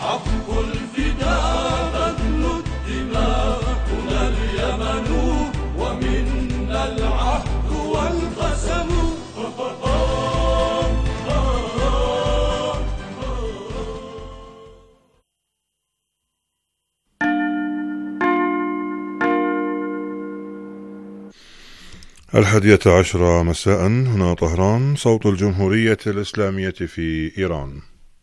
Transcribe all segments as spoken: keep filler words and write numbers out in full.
حق الفداء بذل الدماء، هنا اليمن ومنا العهد والقسم. الحادية عشرة مساء، هنا طهران، صوت الجمهورية الإسلامية في إيران.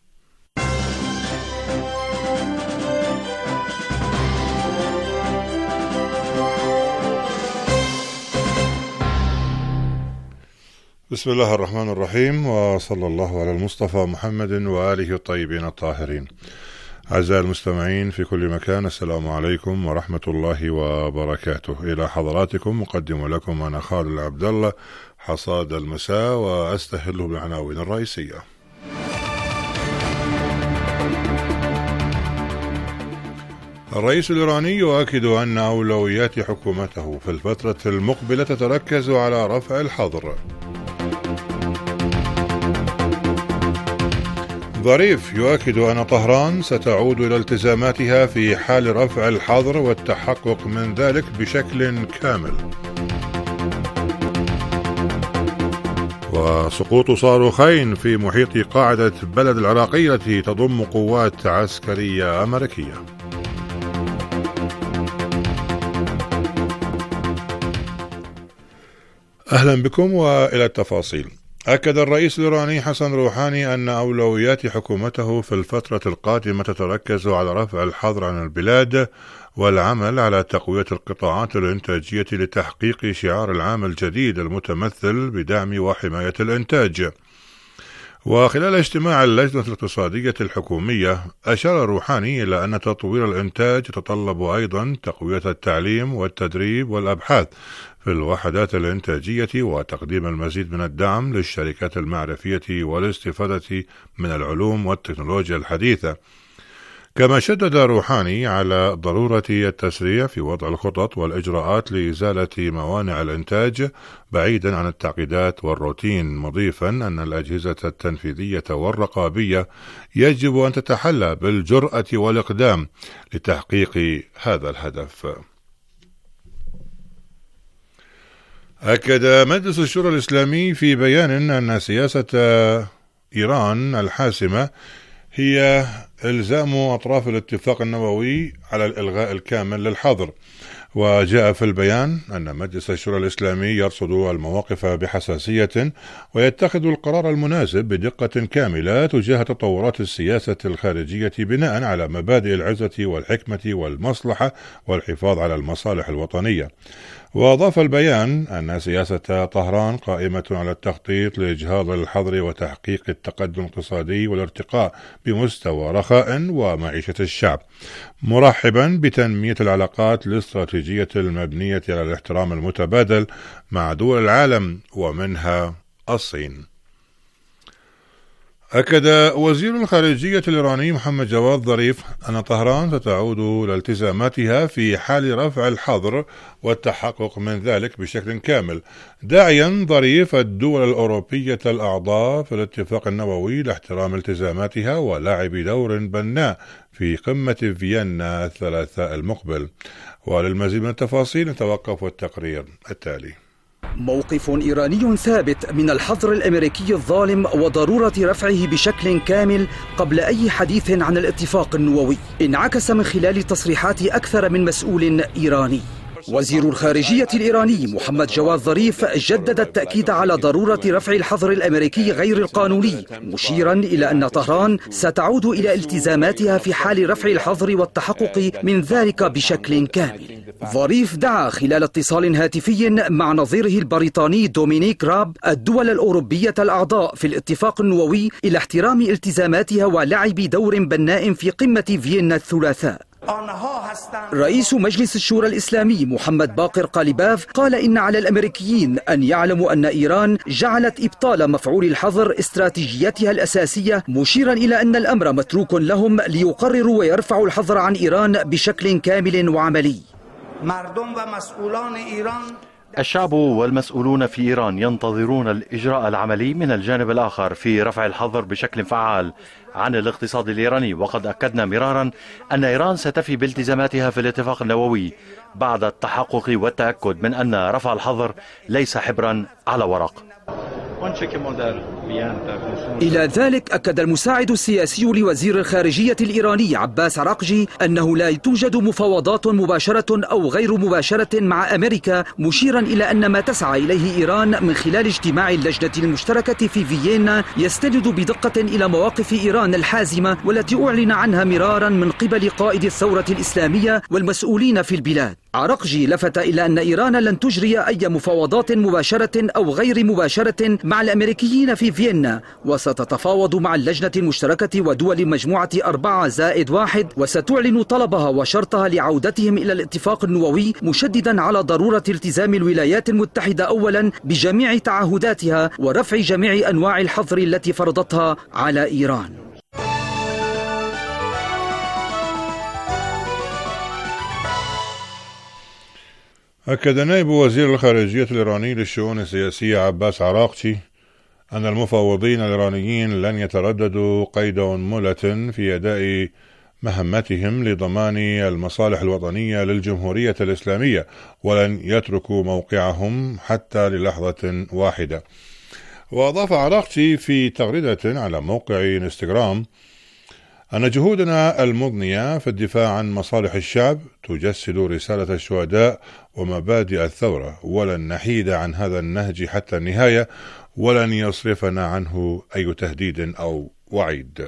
بسم الله الرحمن الرحيم، وصلى الله على المصطفى محمد وآله الطيبين الطاهرين. أعزائي المستمعين في كل مكان، السلام عليكم ورحمة الله وبركاته. إلى حضراتكم مقدم لكم أنا خالد عبد الله حصاد المساء، وأستهله بالعناوين الرئيسية. الرئيس الإيراني يؤكد أن أولويات حكومته في الفترة المقبلة تتركز على رفع الحظر. ظريف يؤكد أن طهران ستعود إلى التزاماتها في حال رفع الحظر والتحقق من ذلك بشكل كامل. وسقوط صاروخين في محيط قاعدة بلد العراقية التي تضم قوات عسكرية أمريكية. أهلا بكم وإلى التفاصيل. أكد الرئيس الإيراني حسن روحاني أن أولويات حكومته في الفترة القادمة تتركز على رفع الحظر عن البلاد والعمل على تقوية القطاعات الإنتاجية لتحقيق شعار العام الجديد المتمثل بدعم وحماية الإنتاج. وخلال اجتماع اللجنة الاقتصادية الحكومية، أشار روحاني إلى أن تطوير الإنتاج يتطلب أيضا تقوية التعليم والتدريب والأبحاث في الوحدات الإنتاجية، وتقديم المزيد من الدعم للشركات المعرفية والاستفادة من العلوم والتكنولوجيا الحديثة. كما شدد روحاني على ضرورة التسريع في وضع الخطط والإجراءات لإزالة موانع الإنتاج بعيدا عن التعقيدات والروتين، مضيفا أن الأجهزة التنفيذية والرقابية يجب أن تتحلى بالجرأة والإقدام لتحقيق هذا الهدف. أكد مجلس الشورى الإسلامي في بيان أن سياسة إيران الحاسمة هي إلزام أطراف الاتفاق النووي على الإلغاء الكامل للحظر. وجاء في البيان أن مجلس الشورى الإسلامي يرصد المواقف بحساسية ويتخذ القرار المناسب بدقة كاملة تجاه تطورات السياسة الخارجية بناء على مبادئ العزة والحكمة والمصلحة والحفاظ على المصالح الوطنية. وأضاف البيان أن سياسة طهران قائمة على التخطيط لإجهاض الحظر وتحقيق التقدم الاقتصادي والارتقاء بمستوى رخاء ومعيشة الشعب، مرحبا بتنمية العلاقات الاستراتيجية المبنية على الاحترام المتبادل مع دول العالم ومنها الصين. أكد وزير الخارجية الإيراني محمد جواد ظريف أن طهران ستعود إلى التزاماتها في حال رفع الحظر والتحقق من ذلك بشكل كامل، داعيا ظريف الدول الأوروبية الأعضاء في الاتفاق النووي لاحترام التزاماتها ولعب دور بناء في قمة فيينا الثلاثاء المقبل. وللمزيد من التفاصيل نتوقف التقرير التالي. موقف إيراني ثابت من الحظر الأمريكي الظالم وضرورة رفعه بشكل كامل قبل أي حديث عن الاتفاق النووي انعكس من خلال تصريحات أكثر من مسؤول إيراني. وزير الخارجية الإيراني محمد جواد ظريف جدد التأكيد على ضرورة رفع الحظر الأمريكي غير القانوني، مشيرا إلى أن طهران ستعود إلى التزاماتها في حال رفع الحظر والتحقق من ذلك بشكل كامل. ظريف دعا خلال اتصال هاتفي مع نظيره البريطاني دومينيك راب الدول الأوروبية الأعضاء في الاتفاق النووي إلى احترام التزاماتها ولعب دور بناء في قمة فيينا الثلاثاء. رئيس مجلس الشورى الإسلامي محمد باقر قالباف قال إن على الأمريكيين أن يعلموا أن إيران جعلت إبطال مفعول الحظر استراتيجيتها الأساسية، مشيرا إلى أن الأمر متروك لهم ليقرروا ويرفعوا الحظر عن إيران بشكل كامل وعملي. الشعب والمسؤولون في إيران ينتظرون الإجراء العملي من الجانب الآخر في رفع الحظر بشكل فعال عن الاقتصاد الإيراني، وقد أكدنا مرارا أن إيران ستفي بالتزاماتها في الاتفاق النووي بعد التحقق والتأكد من أن رفع الحظر ليس حبرا على ورق. إلى ذلك أكد المساعد السياسي لوزير الخارجية الإيراني عباس عراقجي أنه لا توجد مفاوضات مباشرة أو غير مباشرة مع أمريكا، مشيرا إلى أن ما تسعى إليه إيران من خلال اجتماع اللجنة المشتركة في فيينا يستند بدقة إلى مواقف إيران الحازمة والتي أعلن عنها مرارا من قبل قائد الثورة الإسلامية والمسؤولين في البلاد. عراقجي لفت إلى أن إيران لن تجري أي مفاوضات مباشرة أو غير مباشرة مع الأمريكيين في فيينا، وستتفاوض مع اللجنة المشتركة ودول مجموعة أربعة زائد واحد، وستعلن طلبها وشرطها لعودتهم إلى الاتفاق النووي، مشددا على ضرورة التزام الولايات المتحدة أولا بجميع تعهداتها ورفع جميع أنواع الحظر التي فرضتها على إيران. أكد نائب وزير الخارجية الإيراني للشؤون السياسية عباس عراقجي أن المفاوضين الإيرانيين لن يترددوا قيد أنملة في أداء مهمتهم لضمان المصالح الوطنية للجمهورية الإسلامية، ولن يتركوا موقعهم حتى للحظة واحدة. وأضاف عراقجي في تغريدة على موقع انستغرام أن جهودنا المضنية في الدفاع عن مصالح الشعب تجسد رسالة الشهداء ومبادئ الثورة، ولن نحيد عن هذا النهج حتى النهاية، ولن يصرفنا عنه أي تهديد أو وعيد.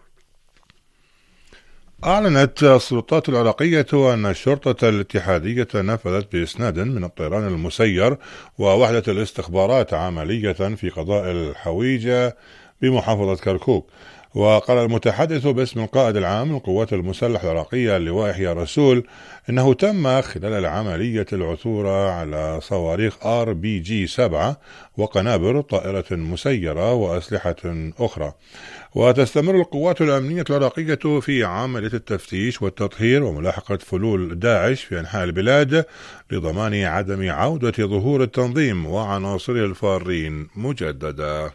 أعلنت السلطات العراقية أن الشرطة الاتحادية نفذت بإسناد من الطيران المسير ووحدة الاستخبارات عملية في قضاء الحويجة بمحافظة كركوك. وقال المتحدث باسم القائد العام للقوات المسلحة العراقية اللواء يحيى رسول إنه تم خلال العملية العثور على صواريخ آر بي جي سبعة وقنابل طائرة مسيرة وأسلحة أخرى. وتستمر القوات الأمنية العراقية في عملية التفتيش والتطهير وملاحقة فلول داعش في أنحاء البلاد لضمان عدم عودة ظهور التنظيم وعناصره الفارين مجددا.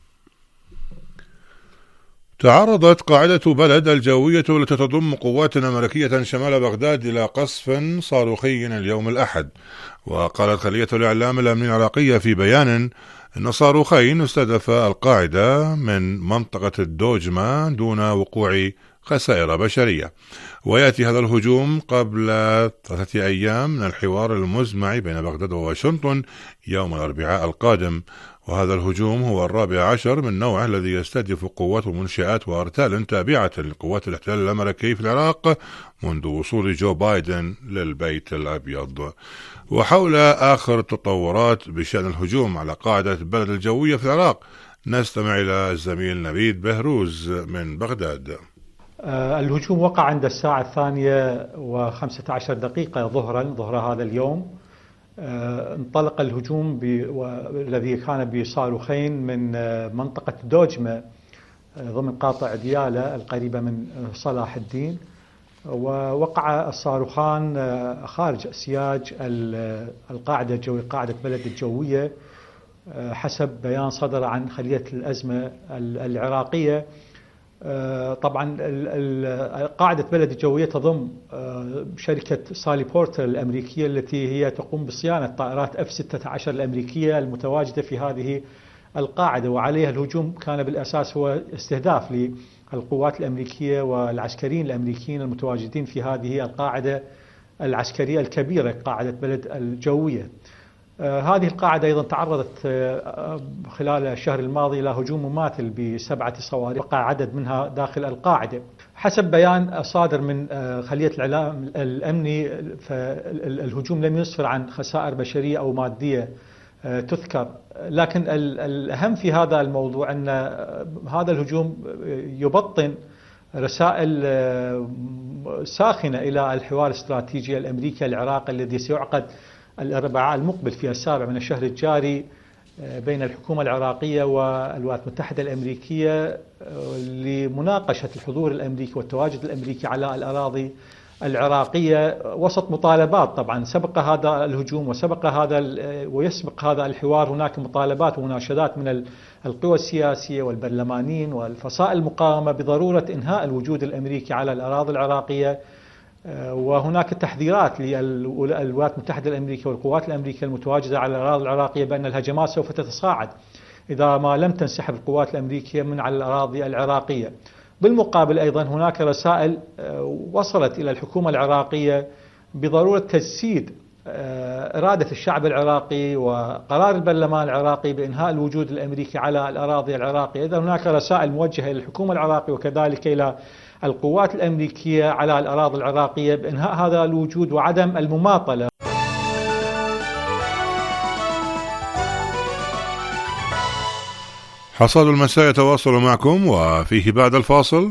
تعرضت قاعدة بلد الجوية التي تضم قوات أمريكية شمال بغداد إلى قصف صاروخي اليوم الأحد. وقالت خلية الإعلام الأمنية العراقية في بيان أن صاروخين استهدفا القاعدة من منطقة الدوجمة دون وقوع خسائر بشرية. ويأتي هذا الهجوم قبل ثلاثة أيام من الحوار المزمع بين بغداد وواشنطن يوم الأربعاء القادم. وهذا الهجوم هو الرابع عشر من نوعه الذي يستهدف قوات ومنشآت وأرتال تابعة لقوات الاحتلال الأمريكي في العراق منذ وصول جو بايدن للبيت الأبيض. وحول آخر التطورات بشأن الهجوم على قاعدة بلد الجوية في العراق نستمع إلى الزميل نبيل بهروز من بغداد. الهجوم وقع عند الساعة الثانية وخمسة عشر دقيقة ظهرا ظهر هذا اليوم. انطلق الهجوم الذي كان بصاروخين من منطقة دوجمة ضمن قاطع ديالى القريبة من صلاح الدين، ووقع الصاروخان خارج سياج القاعدة الجوية قاعدة بلد الجوية حسب بيان صدر عن خلية الأزمة العراقية. طبعا قاعدة بلد الجوية تضم شركة سالي بورتر الأمريكية التي هي تقوم بصيانة طائرات إف ستة عشر الأمريكية المتواجدة في هذه القاعدة، وعليها الهجوم كان بالأساس هو استهداف للقوات الأمريكية والعسكريين الأمريكيين المتواجدين في هذه القاعدة العسكرية الكبيرة قاعدة بلد الجوية. آه هذه القاعدة أيضا تعرضت آه خلال الشهر الماضي إلى هجوم مماثل بسبعة صواريخ وقع عدد منها داخل القاعدة. حسب بيان صادر من آه خلية الإعلام الأمني فالهجوم لم يسفر عن خسائر بشرية أو مادية آه تذكر، لكن الأهم في هذا الموضوع أن هذا الهجوم يبطن رسائل ساخنة إلى الحوار الاستراتيجي الأمريكي العراقي الذي سيعقد الأربعاء المقبل في السابع من الشهر الجاري بين الحكومة العراقية والولايات المتحدة الأمريكية لمناقشة الحضور الأمريكي والتواجد الأمريكي على الأراضي العراقية وسط مطالبات. طبعا سبق هذا الهجوم وسبق هذا ويسبق هذا الحوار هناك مطالبات ومناشدات من القوى السياسية والبرلمانيين والفصائل المقاومة بضرورة إنهاء الوجود الأمريكي على الأراضي العراقية، وهناك تحذيرات للولايات المتحدة الأمريكية والقوات الأمريكية المتواجدة على الأراضي العراقية بأن الهجمات سوف تتصاعد إذا ما لم تنسحب القوات الأمريكية من على الأراضي العراقية. بالمقابل أيضا هناك رسائل وصلت إلى الحكومة العراقية بضرورة تجسيد إرادة الشعب العراقي وقرار البرلمان العراقي بإنهاء الوجود الأمريكي على الأراضي العراقية. إذا هناك رسائل موجهة إلى الحكومة العراقية وكذلك إلى القوات الأمريكية على الأراضي العراقية بإنهاء هذا الوجود وعدم المماطلة. حصاد المساء يتواصل معكم وفيه بعد الفاصل.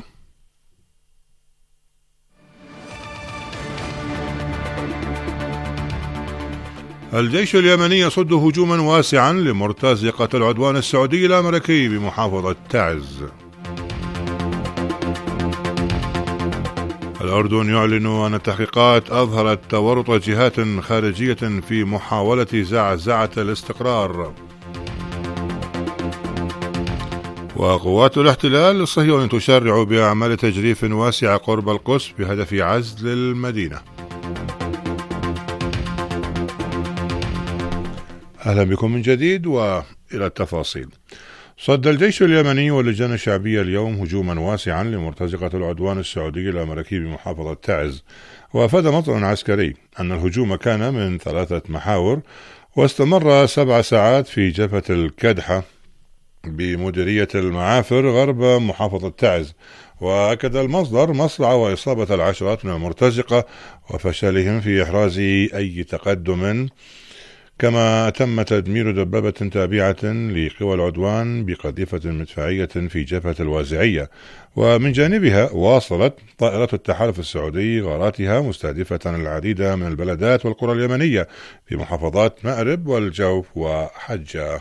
الجيش اليمني يصد هجوما واسعا لمرتزقة العدوان السعودي الأمريكي بمحافظة تعز. الأردن يعلن أن التحقيقات أظهرت تورط جهات خارجية في محاولة زعزعة الاستقرار. وقوات الاحتلال الصهيوني تشرع بأعمال تجريف واسعة قرب القدس بهدف عزل المدينة. أهلا بكم من جديد وإلى التفاصيل. صد الجيش اليمني واللجان الشعبية اليوم هجوما واسعا لمرتزقة العدوان السعودي الأمريكي بمحافظة تعز. وأفاد مصدر عسكري أن الهجوم كان من ثلاثة محاور واستمر سبع ساعات في جبهة الكدحة بمديرية المعافر غرب محافظة تعز. وأكد المصدر مصرع وإصابة العشرات من المرتزقة وفشلهم في إحراز أي تقدم، كما تم تدمير دبابة تابعة لقوى العدوان بقذيفة مدفعية في جبهة الوازعية. ومن جانبها واصلت طائرات التحالف السعودي غاراتها مستهدفة العديد من البلدات والقرى اليمنية في محافظات مأرب والجوف وحجة.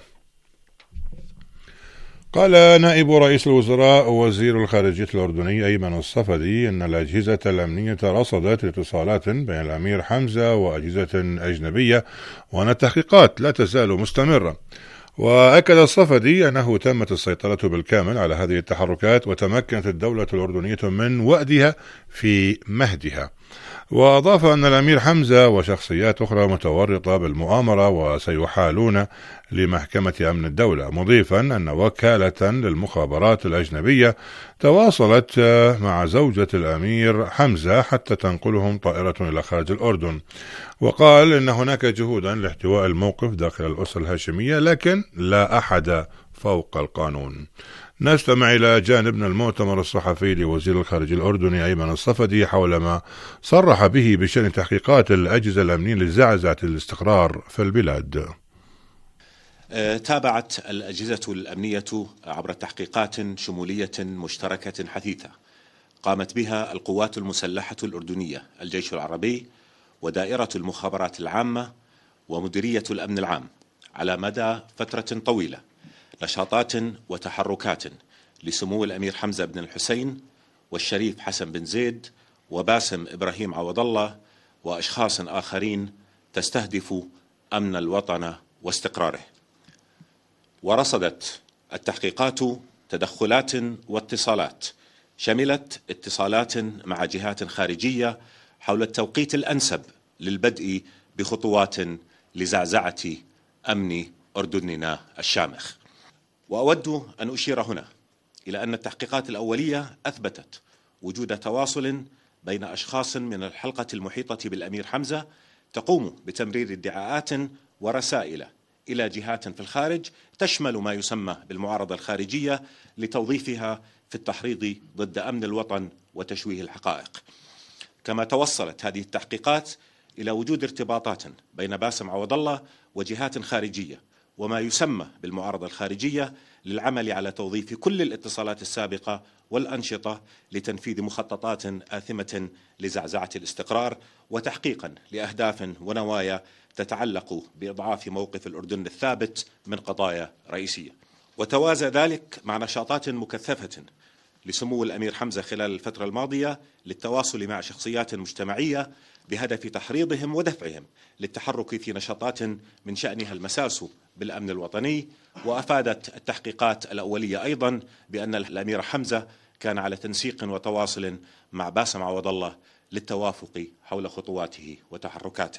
قال نائب رئيس الوزراء ووزير الخارجية الأردني أيمن الصفدي أن الأجهزة الأمنية رصدت اتصالات بين الأمير حمزة وأجهزة أجنبية وأن التحقيقات لا تزال مستمرة. وأكد الصفدي أنه تمت السيطرة بالكامل على هذه التحركات وتمكنت الدولة الأردنية من وأدها في مهدها. وأضاف أن الأمير حمزة وشخصيات أخرى متورطة بالمؤامرة وسيحالون لمحكمة أمن الدولة، مضيفا أن وكالة للمخابرات الأجنبية تواصلت مع زوجة الأمير حمزة حتى تنقلهم طائرة إلى خارج الأردن. وقال إن هناك جهودا لاحتواء الموقف داخل الأسرة الهاشمية لكن لا أحد فوق القانون. نستمع إلى جانب من المؤتمر الصحفي لوزير الخارجية الأردني أيمن الصفدي حول ما صرح به بشأن تحقيقات الأجهزة الأمنية لزعزعة الاستقرار في البلاد. تابعت الأجهزة الأمنية عبر تحقيقات شمولية مشتركة حثيثة قامت بها القوات المسلحة الأردنية، الجيش العربي ودائرة المخابرات العامة ومديرية الأمن العام على مدى فترة طويلة، نشاطات وتحركات لسمو الأمير حمزة بن الحسين والشريف حسن بن زيد وباسم إبراهيم عوض الله وأشخاص آخرين تستهدف أمن الوطن واستقراره. ورصدت التحقيقات تدخلات واتصالات شملت اتصالات مع جهات خارجية حول التوقيت الأنسب للبدء بخطوات لزعزعة أمن أردننا الشامخ. وأود أن أشير هنا إلى أن التحقيقات الأولية أثبتت وجود تواصل بين أشخاص من الحلقة المحيطة بالأمير حمزة تقوم بتمرير ادعاءات ورسائل إلى جهات في الخارج تشمل ما يسمى بالمعارضة الخارجية لتوظيفها في التحريض ضد أمن الوطن وتشويه الحقائق. كما توصلت هذه التحقيقات إلى وجود ارتباطات بين باسم عوض الله وجهات خارجية وما يسمى بالمعارضة الخارجية للعمل على توظيف كل الاتصالات السابقة والأنشطة لتنفيذ مخططات آثمة لزعزعة الاستقرار وتحقيقا لأهداف ونوايا تتعلق بإضعاف موقف الأردن الثابت من قضايا رئيسية. وتوازى ذلك مع نشاطات مكثفة لسمو الأمير حمزة خلال الفترة الماضية للتواصل مع شخصيات مجتمعية بهدف تحريضهم ودفعهم للتحرك في نشاطات من شأنها المساس بالأمن الوطني. وأفادت التحقيقات الأولية أيضا بأن الأمير حمزة كان على تنسيق وتواصل مع باسم عوض الله للتوافق حول خطواته وتحركاته.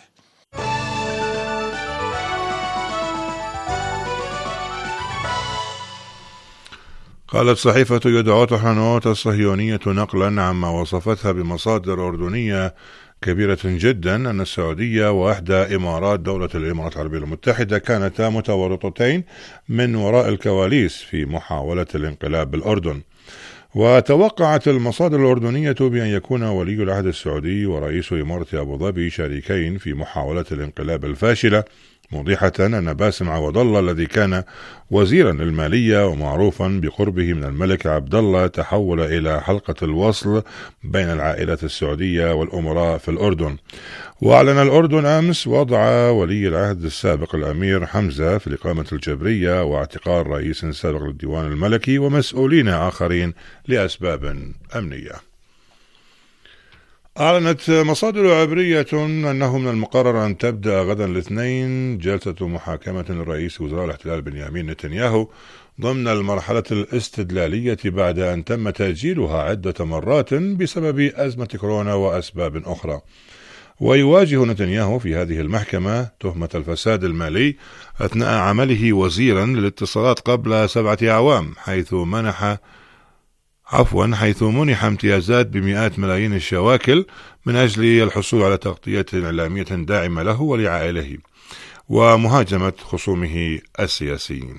قالت صحيفة يدعوت حنوت الصهيونية نقلا عما وصفتها بمصادر أردنية كبيرة جدا أن السعودية وإحدى إمارات دولة الإمارات العربية المتحدة كانتا متورطتين من وراء الكواليس في محاولة الانقلاب بالأردن. وتوقعت المصادر الأردنية بأن يكون ولي العهد السعودي ورئيس إمارة أبو ظبي شريكين في محاولة الانقلاب الفاشلة، موضحة أن باسم عوض الله الذي كان وزيرا للمالية ومعروفا بقربه من الملك عبد الله تحول إلى حلقة الوصل بين العائلات السعودية والأمراء في الأردن. وأعلن الأردن أمس وضع ولي العهد السابق الأمير حمزة في الإقامة الجبرية واعتقال رئيس سابق للديوان الملكي ومسؤولين آخرين لأسباب أمنية. أعلنت مصادر عبرية أنه من المقرر أن تبدأ غدا الاثنين جلسة محاكمة لرئيس وزراء الاحتلال بنيامين نتنياهو ضمن المرحلة الاستدلالية بعد أن تم تأجيلها عدة مرات بسبب أزمة كورونا وأسباب أخرى. ويواجه نتنياهو في هذه المحكمة تهمة الفساد المالي أثناء عمله وزيرا للاتصالات قبل سبعة أعوام، حيث منح عفوا حيث منح امتيازات بمئات ملايين الشواكل من أجل الحصول على تغطية إعلامية داعمة له ولعائله ومهاجمة خصومه السياسيين.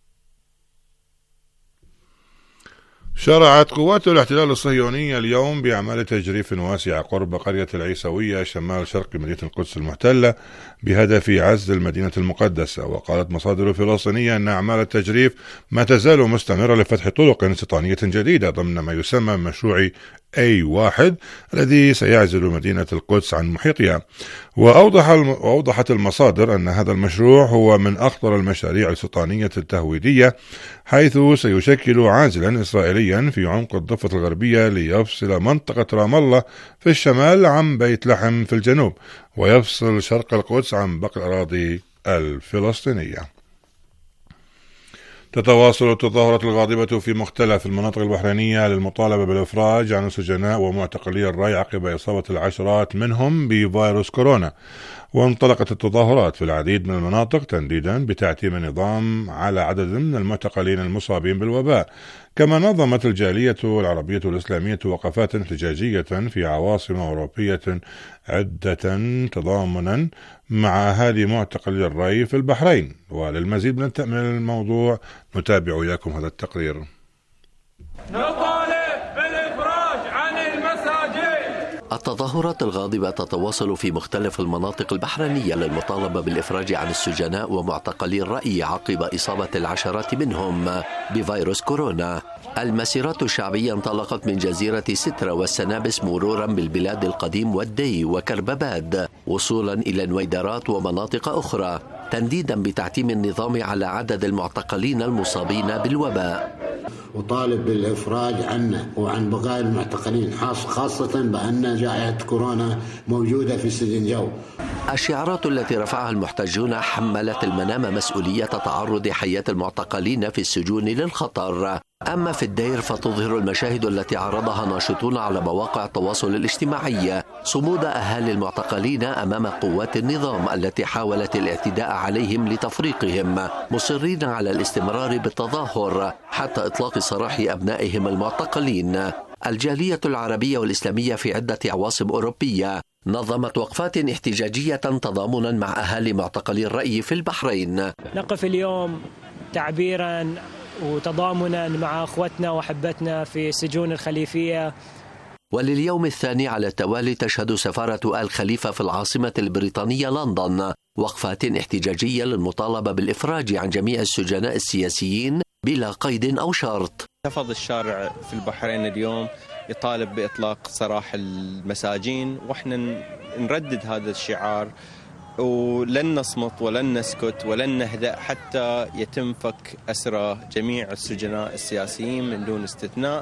شرعت قوات الاحتلال الصهيوني اليوم بأعمال تجريف واسعة قرب قرية العيسوية شمال شرق مدينة القدس المحتلة بهدف عزل المدينة المقدسة. وقالت مصادر فلسطينية أن أعمال التجريف ما تزال مستمرة لفتح طرق استيطانية جديدة ضمن ما يسمى مشروع أي واحد الذي سيعزل مدينة القدس عن محيطها. وأوضح وأوضحت المصادر أن هذا المشروع هو من أخطر المشاريع الاستيطانية التهويدية، حيث سيشكل عازلا إسرائيليا في عمق الضفة الغربية ليفصل منطقة رام الله في الشمال عن بيت لحم في الجنوب، ويفصل شرق القدس عن باقي الأراضي الفلسطينية. تتواصل التظاهرات الغاضبة في مختلف المناطق البحرينية للمطالبة بالإفراج عن السجناء ومعتقلي الري عقب إصابة العشرات منهم بفيروس كورونا. وانطلقت التظاهرات في العديد من المناطق تنديدا بتعتيم النظام على عدد من المعتقلين المصابين بالوباء. كما نظمت الجالية العربية الإسلامية وقفات احتجاجية في عواصم أوروبية عدة تضامنا مع أهالي معتقلي الري في البحرين. وللمزيد من الموضوع نتابع وياكم هذا التقرير. نطالب بالإفراج عن المساجين. التظاهرات الغاضبة تتواصل في مختلف المناطق البحرينية للمطالبة بالإفراج عن السجناء ومعتقلي الرأي عقب إصابة العشرات منهم بفيروس كورونا. المسيرات الشعبية انطلقت من جزيرة سترة والسنابس مرورا بالبلاد القديم والدي وكربباد وصولا إلى نويدرات ومناطق أخرى، تنديدا بتعتيم النظام على عدد المعتقلين المصابين بالوباء. وطالب بالإفراج عنه وعن بقايا المعتقلين، خاصة بأن جائحة كورونا موجودة في سجن جو. الشعارات التي رفعها المحتجون حملت المنام مسؤولية تعرض حياة المعتقلين في السجون للخطر. أما في الدير فتظهر المشاهد التي عرضها ناشطون على مواقع التواصل الاجتماعي صمود أهالي المعتقلين أمام قوات النظام التي حاولت الاعتداء عليهم لتفريقهم، مصرين على الاستمرار بالتظاهر حتى إطلاق سراح أبنائهم المعتقلين. الجالية العربية والإسلامية في عدة عواصم أوروبية نظمت وقفات احتجاجية تضامنا مع أهالي معتقلي الرأي في البحرين. نقف اليوم تعبيرا وتضامنا مع أخوتنا وحبتنا في سجون الخليفية. ولليوم الثاني على التوالي تشهد سفارة آل خليفة في العاصمة البريطانية لندن وقفات احتجاجية للمطالبة بالإفراج عن جميع السجناء السياسيين بلا قيد أو شرط. انتفض الشارع في البحرين اليوم يطالب بإطلاق سراح المساجين، وإحنا نردد هذا الشعار ولن نصمت ولن نسكت ولن نهدأ حتى يتم فك أسرى جميع السجناء السياسيين من دون استثناء.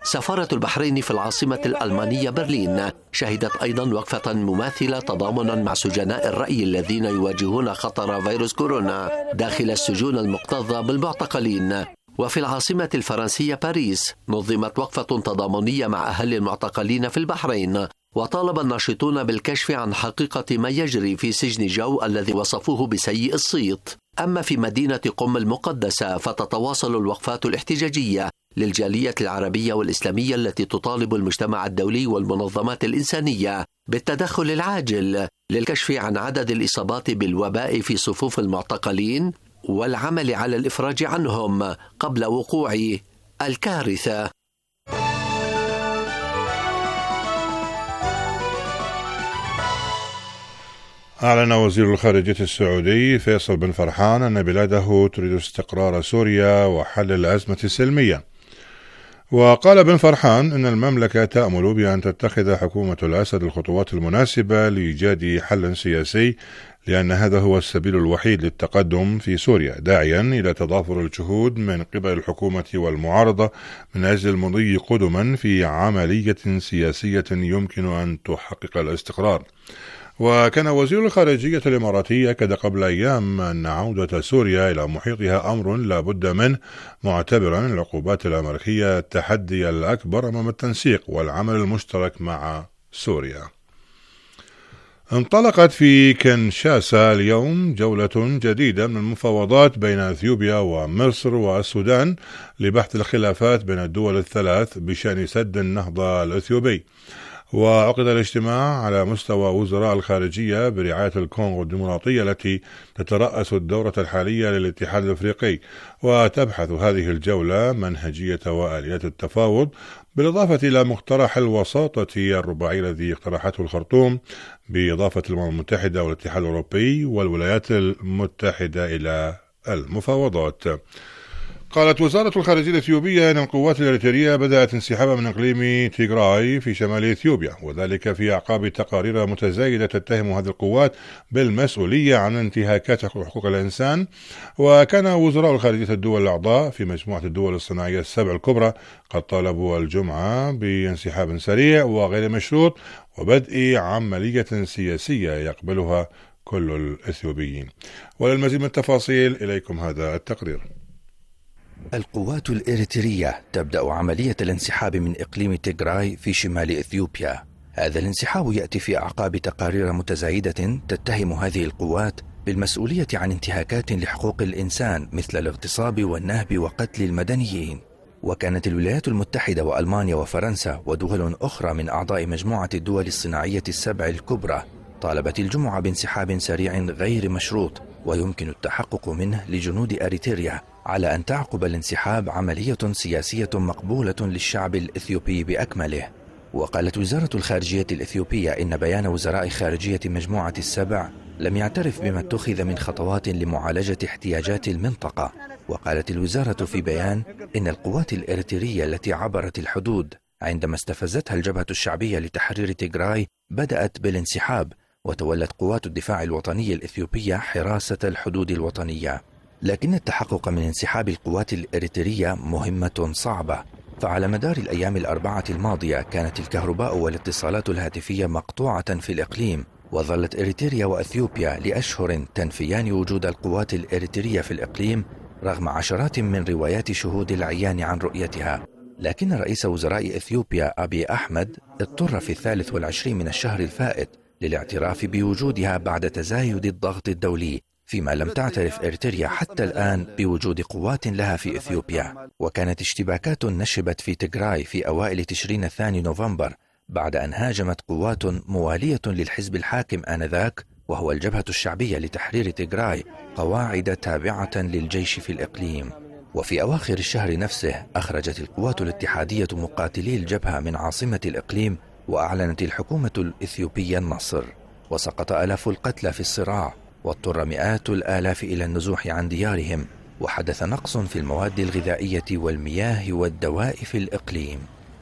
سفارة البحرين في العاصمة الألمانية برلين شهدت أيضا وقفة مماثلة تضامنا مع سجناء الرأي الذين يواجهون خطر فيروس كورونا داخل السجون المكتظة بالمعتقلين. وفي العاصمة الفرنسية باريس نظمت وقفة تضامنية مع أهل المعتقلين في البحرين، وطالب الناشطون بالكشف عن حقيقة ما يجري في سجن جو الذي وصفوه بسيء الصيت. أما في مدينة قم المقدسة فتتواصل الوقفات الاحتجاجية للجالية العربية والإسلامية التي تطالب المجتمع الدولي والمنظمات الإنسانية بالتدخل العاجل للكشف عن عدد الإصابات بالوباء في صفوف المعتقلين والعمل على الإفراج عنهم قبل وقوع الكارثة. أعلن وزير الخارجية السعودي فيصل بن فرحان أن بلاده تريد استقرار سوريا وحل الأزمة السلمية. وقال بن فرحان أن المملكة تأمل بأن تتخذ حكومة الأسد الخطوات المناسبة لإيجاد حل سياسي، لأن هذا هو السبيل الوحيد للتقدم في سوريا، داعيا إلى تضافر الجهود من قبل الحكومة والمعارضة من أجل المضي قدما في عملية سياسية يمكن أن تحقق الاستقرار. وكان وزير الخارجية الإماراتي أكد قبل أيام أن عودة سوريا إلى محيطها أمر لا بد منه، معتبرا العقوبات الأمريكية التحدي الأكبر أمام التنسيق والعمل المشترك مع سوريا. انطلقت في كنشاسا اليوم جولة جديدة من المفاوضات بين أثيوبيا ومصر والسودان لبحث الخلافات بين الدول الثلاث بشأن سد النهضة الأثيوبي. وعقد الاجتماع على مستوى وزراء الخارجية برعاية الكونغو الديمقراطية التي تترأس الدورة الحالية للاتحاد الأفريقي، وتبحث هذه الجولة منهجية وآليات التفاوض بالإضافة إلى مقترح الوساطة الرباعي الذي اقترحته الخرطوم بإضافة الأمم المتحدة والاتحاد الأوروبي والولايات المتحدة إلى المفاوضات. قالت وزارة الخارجية الإثيوبية أن القوات الإريترية بدأت انسحابها من إقليم تيغراي في شمال إثيوبيا، وذلك في أعقاب تقارير متزايدة تتهم هذه القوات بالمسؤولية عن انتهاكات حقوق الإنسان. وكان وزراء الخارجية الدول الأعضاء في مجموعة الدول الصناعية السبع الكبرى قد طالبوا الجمعة بانسحاب سريع وغير مشروط وبدء عملية سياسية يقبلها كل الإثيوبيين. وللمزيد من التفاصيل إليكم هذا التقرير. القوات الإريترية تبدأ عملية الانسحاب من إقليم تيغراي في شمال إثيوبيا. هذا الانسحاب يأتي في أعقاب تقارير متزايدة تتهم هذه القوات بالمسؤولية عن انتهاكات لحقوق الإنسان مثل الاغتصاب والنهب وقتل المدنيين. وكانت الولايات المتحدة وألمانيا وفرنسا ودول أخرى من أعضاء مجموعة الدول الصناعية السبع الكبرى طالبت الجمعة بانسحاب سريع غير مشروط ويمكن التحقق منه لجنود أريتريا، على أن تعقب الانسحاب عملية سياسية مقبولة للشعب الإثيوبي بأكمله. وقالت وزارة الخارجية الإثيوبية إن بيان وزراء خارجية مجموعة السبع لم يعترف بما اتخذ من خطوات لمعالجة احتياجات المنطقة. وقالت الوزارة في بيان إن القوات الإريترية التي عبرت الحدود عندما استفزتها الجبهة الشعبية لتحرير تيغراي بدأت بالانسحاب، وتولت قوات الدفاع الوطني الإثيوبية حراسة الحدود الوطنية. لكن التحقق من انسحاب القوات الإريترية مهمة صعبة، فعلى مدار الأيام الأربعة الماضية كانت الكهرباء والاتصالات الهاتفية مقطوعة في الإقليم، وظلت إريتريا وأثيوبيا لأشهر تنفيان وجود القوات الإريترية في الإقليم رغم عشرات من روايات شهود العيان عن رؤيتها. لكن رئيس وزراء إثيوبيا أبي أحمد اضطر في الثالث والعشرين من الشهر الفائت للاعتراف بوجودها بعد تزايد الضغط الدولي، فيما لم تعترف إريتريا حتى الآن بوجود قوات لها في إثيوبيا. وكانت اشتباكات نشبت في تيغراي في أوائل تشرين الثاني نوفمبر بعد أن هاجمت قوات موالية للحزب الحاكم آنذاك وهو الجبهة الشعبية لتحرير تيغراي قواعد تابعة للجيش في الإقليم. وفي أواخر الشهر نفسه أخرجت القوات الاتحادية مقاتلي الجبهة من عاصمة الإقليم، وأعلنت الحكومة الإثيوبية النصر، وسقط آلاف القتلى في الصراع، واضطر مئات الآلاف إلى النزوح عن ديارهم، وحدث نقص في المواد الغذائية والمياه والدواء في الإقليم.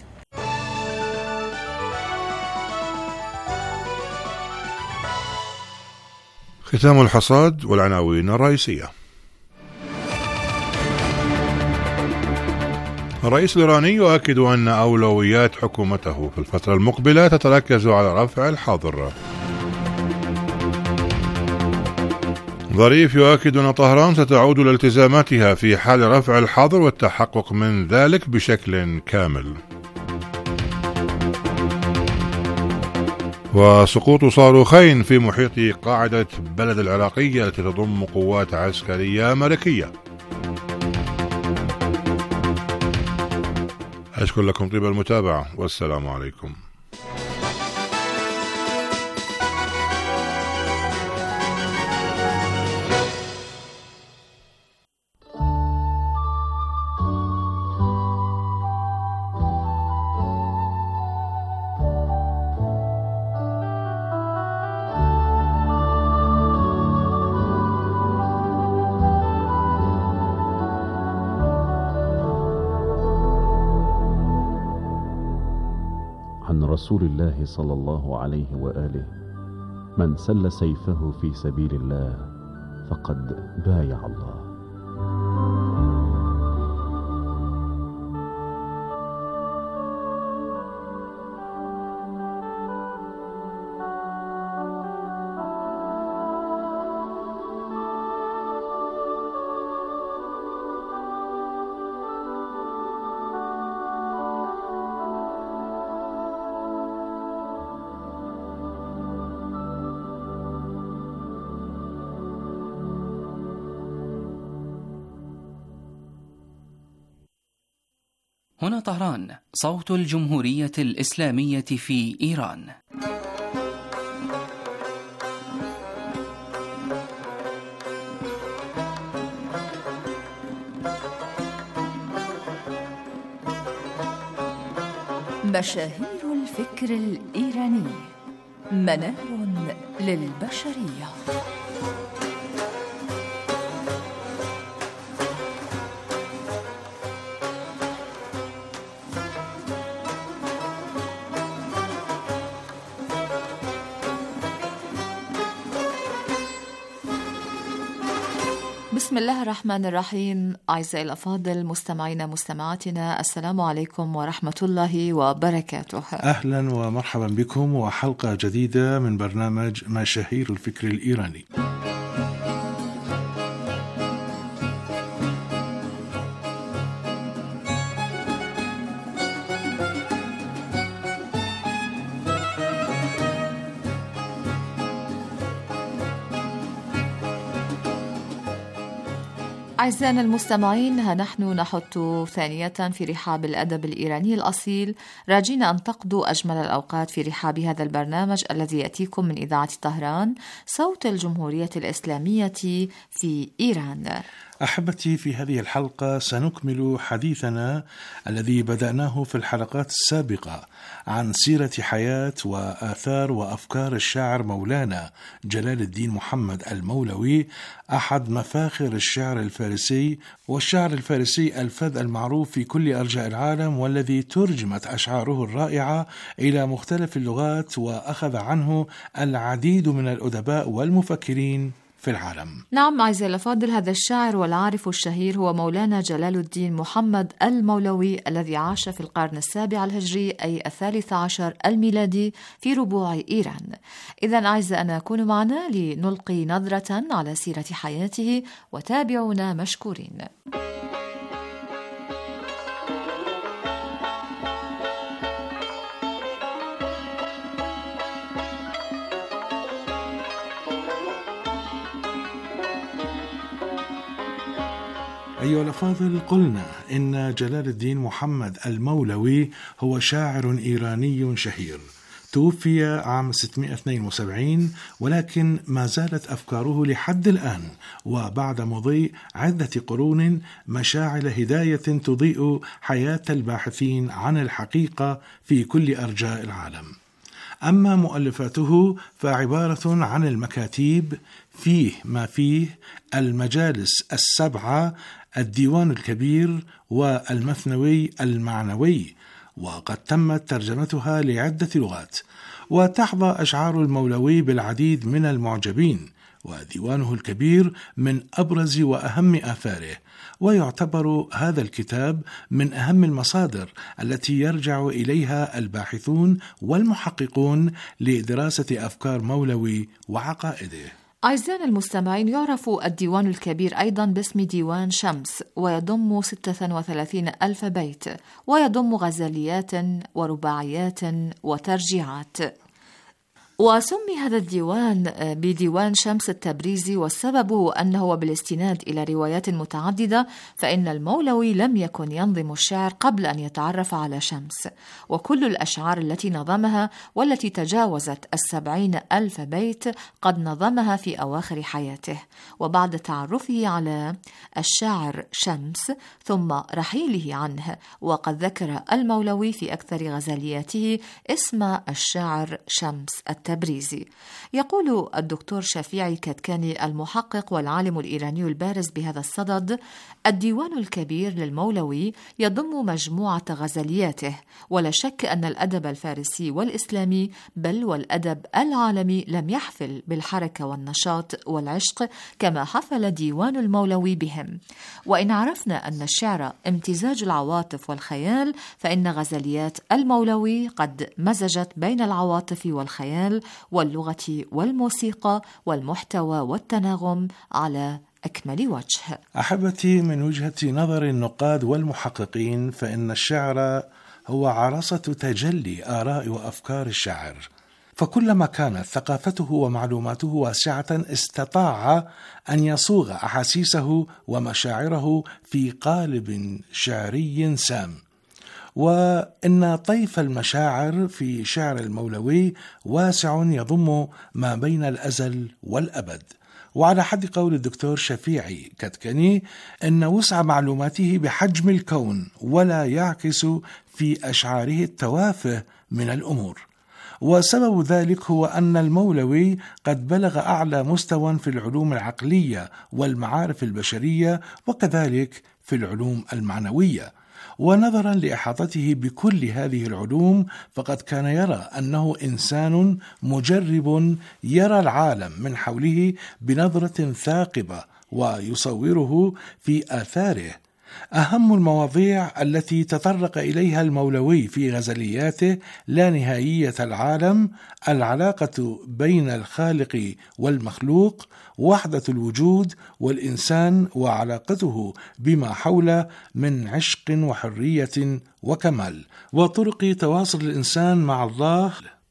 ختام الحصاد والعناوين الرئيسية. الرئيس الإيراني يؤكد أن أولويات حكومته في الفترة المقبلة تتركز على رفع الحظر. ظريف يؤكد أن طهران ستعود لالتزاماتها في حال رفع الحظر والتحقق من ذلك بشكل كامل. وسقوط صاروخين في محيط قاعدة بلد العراقية التي تضم قوات عسكرية أمريكية. أشكر لكم طيب المتابعة والسلام عليكم. رسول الله صلى الله عليه وآله: من سل سيفه في سبيل الله فقد بايع الله. هنا طهران، صوت الجمهورية الإسلامية في إيران. مشاهير الفكر الإيراني، منار للبشرية. بسم الله الرحمن الرحيم. أعزائي الأفاضل، مستمعينا مستمعاتنا، السلام عليكم ورحمة الله وبركاته. أهلا ومرحبا بكم وحلقة جديدة من برنامج مشاهير الفكر الإيراني. أعزائنا المستمعين، ها نحن نحط ثانية في رحاب الأدب الإيراني الأصيل، راجين أن تقضوا أجمل الأوقات في رحاب هذا البرنامج الذي يأتيكم من إذاعة طهران، صوت الجمهورية الإسلامية في إيران. أحبتي، في هذه الحلقة سنكمل حديثنا الذي بدأناه في الحلقات السابقة عن سيرة حياة وآثار وأفكار الشاعر مولانا جلال الدين محمد المولوي، أحد مفاخر الشعر الفارسي، والشعر الفارسي الفذ المعروف في كل أرجاء العالم، والذي ترجمت أشعاره الرائعة إلى مختلف اللغات وأخذ عنه العديد من الأدباء والمفكرين في العالم. نعم أعزائي الأفاضل، هذا الشاعر والعارف الشهير هو مولانا جلال الدين محمد المولوي، الذي عاش في القرن السابع الهجري أي الثالث عشر الميلادي في ربوع إيران. إذن أعزائنا كونوا معنا لنلقي نظرة على سيرة حياته، وتابعونا مشكورين. أيها الأفاضل، قلنا إن جلال الدين محمد المولوي هو شاعر إيراني شهير، توفي عام ستمائة واثنين وسبعين، ولكن ما زالت أفكاره لحد الآن وبعد مضي عدة قرون مشاعل هداية تضيء حياة الباحثين عن الحقيقة في كل أرجاء العالم. أما مؤلفاته فعبارة عن المكاتيب فيه ما فيه، المجالس السبعة، الديوان الكبير، والمثنوي المعنوي، وقد تمت ترجمتها لعدة لغات. وتحظى أشعار المولوي بالعديد من المعجبين، وديوانه الكبير من أبرز وأهم آثاره، ويعتبر هذا الكتاب من أهم المصادر التي يرجع إليها الباحثون والمحققون لدراسة أفكار مولوي وعقائده. أعزائنا المستمعين، يعرف الديوان الكبير أيضا باسم ديوان شمس، ويضم ستة وثلاثين ألف بيت، ويضم غزليات ورباعيات وترجيعات. وسمي هذا الديوان بديوان شمس التبريزي، والسبب هو أنه بالاستناد إلى روايات متعددة فإن المولوي لم يكن ينظم الشعر قبل أن يتعرف على شمس، وكل الأشعار التي نظمها والتي تجاوزت السبعين ألف بيت قد نظمها في أواخر حياته، وبعد تعرفه على الشاعر شمس ثم رحيله عنه. وقد ذكر المولوي في أكثر غزلياته اسم الشاعر شمس التبريزي. يقول الدكتور شفيعي كتكاني المحقق والعالم الإيراني البارز بهذا الصدد: الديوان الكبير للمولوي يضم مجموعة غزلياته، ولا شك أن الأدب الفارسي والإسلامي بل والأدب العالمي لم يحفل بالحركة والنشاط والعشق كما حفل ديوان المولوي بهم. وإن عرفنا أن الشعر امتزاج العواطف والخيال، فإن غزليات المولوي قد مزجت بين العواطف والخيال واللغة والموسيقى والمحتوى والتناغم على أكمل وجه. أحبتي، من وجهة نظر النقاد والمحققين فإن الشعر هو عرصة تجلي آراء وأفكار الشاعر، فكلما كانت ثقافته ومعلوماته واسعة استطاع أن يصوغ أحاسيسه ومشاعره في قالب شعري سام. وإن طيف المشاعر في شعر المولوي واسع يضم ما بين الأزل والأبد. وعلى حد قول الدكتور شفيعي كتكني إن وسع معلوماته بحجم الكون ولا يعكس في أشعاره التوافه من الأمور، وسبب ذلك هو أن المولوي قد بلغ أعلى مستوى في العلوم العقلية والمعارف البشرية وكذلك في العلوم المعنوية. ونظرا لإحاطته بكل هذه العلوم فقد كان يرى أنه إنسان مجرب يرى العالم من حوله بنظرة ثاقبة ويصوره في آثاره. أهم المواضيع التي تطرق إليها المولوي في غزلياته لا نهائية العالم، العلاقة بين الخالق والمخلوق، وحدة الوجود والإنسان وعلاقته بما حوله من عشق وحرية وكمال، وطرق تواصل الإنسان مع الله.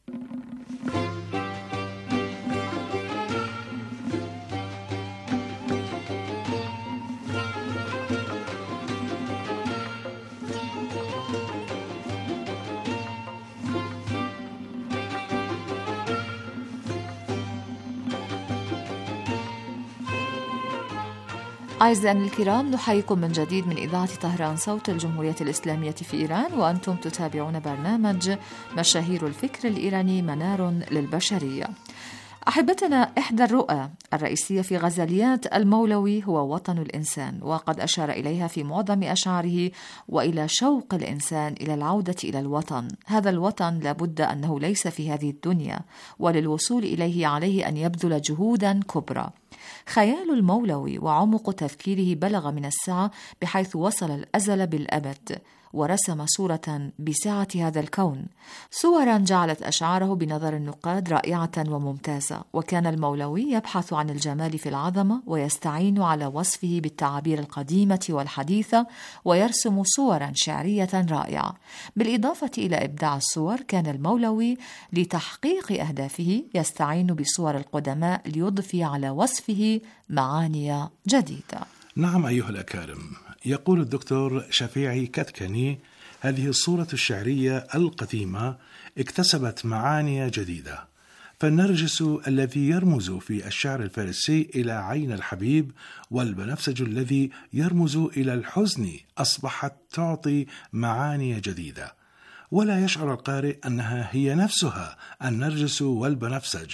أعزائنا الكرام، نحييكم من جديد من إذاعة طهران صوت الجمهورية الإسلامية في إيران، وأنتم تتابعون برنامج مشاهير الفكر الإيراني منار للبشرية. أحبتنا، إحدى الرؤى الرئيسية في غزليات المولوي هو وطن الإنسان، وقد أشار إليها في معظم أشعاره وإلى شوق الإنسان إلى العودة إلى الوطن. هذا الوطن لابد أنه ليس في هذه الدنيا، وللوصول إليه عليه أن يبذل جهودا كبرى. خيال المولوي وعمق تفكيره بلغ من السعة بحيث وصل الأزل بالأبد، ورسم صورة بسعة هذا الكون، صورا جعلت أشعاره بنظر النقاد رائعة وممتازة. وكان المولوي يبحث عن الجمال في العظمة ويستعين على وصفه بالتعابير القديمة والحديثة، ويرسم صورا شعرية رائعة. بالإضافة إلى إبداع الصور، كان المولوي لتحقيق أهدافه يستعين بصور القدماء ليضفي على وصفه معاني جديدة. نعم أيها الأكارم، يقول الدكتور شفيعي كتكني: هذه الصورة الشعرية القديمة اكتسبت معاني جديدة، فالنرجس الذي يرمز في الشعر الفارسي إلى عين الحبيب، والبنفسج الذي يرمز إلى الحزن، أصبحت تعطي معاني جديدة، ولا يشعر القارئ أنها هي نفسها النرجس والبنفسج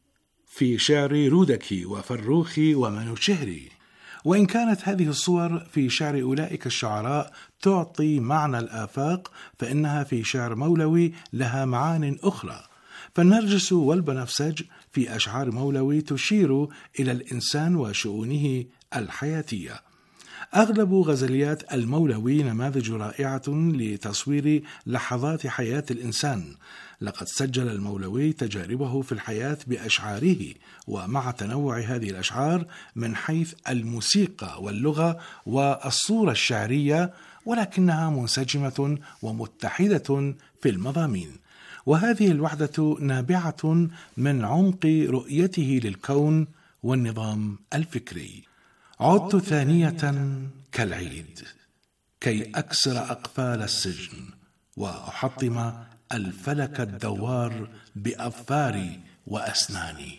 في شعر رودكي وفروخي ومنوشهري. وإن كانت هذه الصور في شعر أولئك الشعراء تعطي معنى الآفاق، فإنها في شعر مولوي لها معان أخرى، فالنرجس والبنفسج في أشعار مولوي تشير إلى الإنسان وشؤونه الحياتية. أغلب غزليات المولوي نماذج رائعة لتصوير لحظات حياة الإنسان. لقد سجل المولوي تجاربه في الحياة بأشعاره، ومع تنوع هذه الأشعار من حيث الموسيقى واللغة والصورة الشعرية، ولكنها منسجمة ومتحدة في المضامين. وهذه الوحدة نابعة من عمق رؤيته للكون والنظام الفكري. عدت ثانية كالعيد كي أكسر أقفال السجن وأحطم الفلك الدوار بأظفاري وأسناني.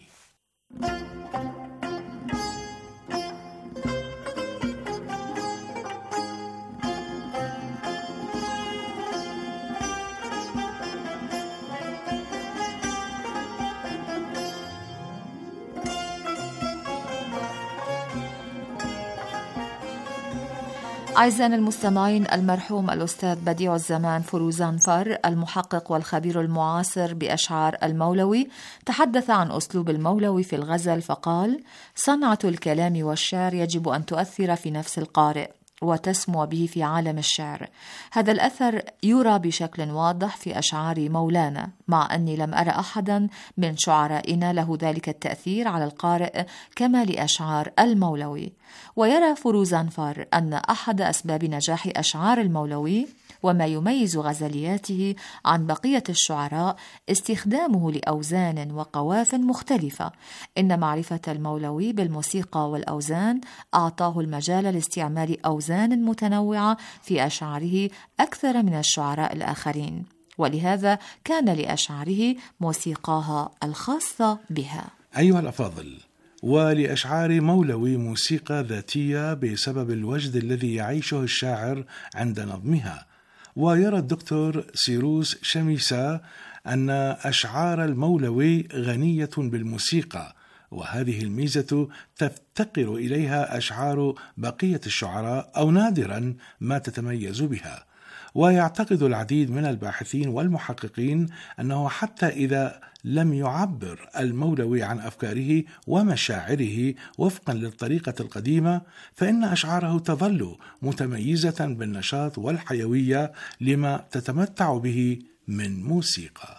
أعزائنا المستمعين، المرحوم الأستاذ بديع الزمان فروزانفر المحقق والخبير المعاصر بأشعار المولوي تحدث عن أسلوب المولوي في الغزل فقال: صنعة الكلام والشعر يجب أن تؤثر في نفس القارئ وتسمو به في عالم الشعر. هذا الأثر يرى بشكل واضح في أشعار مولانا، مع أني لم أرى أحدا من شعرائنا له ذلك التأثير على القارئ كما لأشعار المولوي. ويرى فروزانفر أن أحد أسباب نجاح أشعار المولوي وما يميز غزلياته عن بقية الشعراء استخدامه لأوزان وقواف مختلفة. إن معرفة المولوي بالموسيقى والأوزان أعطاه المجال لاستعمال أوزان متنوعة في أشعاره أكثر من الشعراء الآخرين، ولهذا كان لأشعاره موسيقاها الخاصة بها. أيها الأفاضل، ولأشعار مولوي موسيقى ذاتية بسبب الوجد الذي يعيشه الشاعر عند نظمها. ويرى الدكتور سيروس شميسة أن أشعار المولوي غنية بالموسيقى، وهذه الميزة تفتقر إليها أشعار بقية الشعراء أو نادرا ما تتميز بها. ويعتقد العديد من الباحثين والمحققين أنه حتى إذا لم يعبر المولوي عن أفكاره ومشاعره وفقا للطريقة القديمة، فإن أشعاره تظل متميزة بالنشاط والحيوية لما تتمتع به من موسيقى.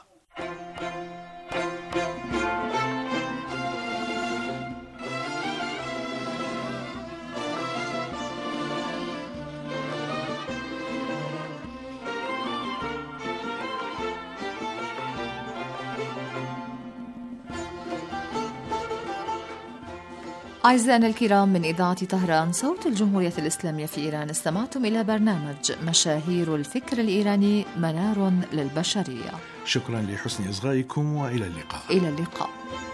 أعزائنا الكرام، من إذاعة طهران صوت الجمهورية الإسلامية في إيران، استمعتم إلى برنامج مشاهير الفكر الإيراني، منار للبشرية. شكرا لحسن إصغائكم، وإلى اللقاء. إلى اللقاء.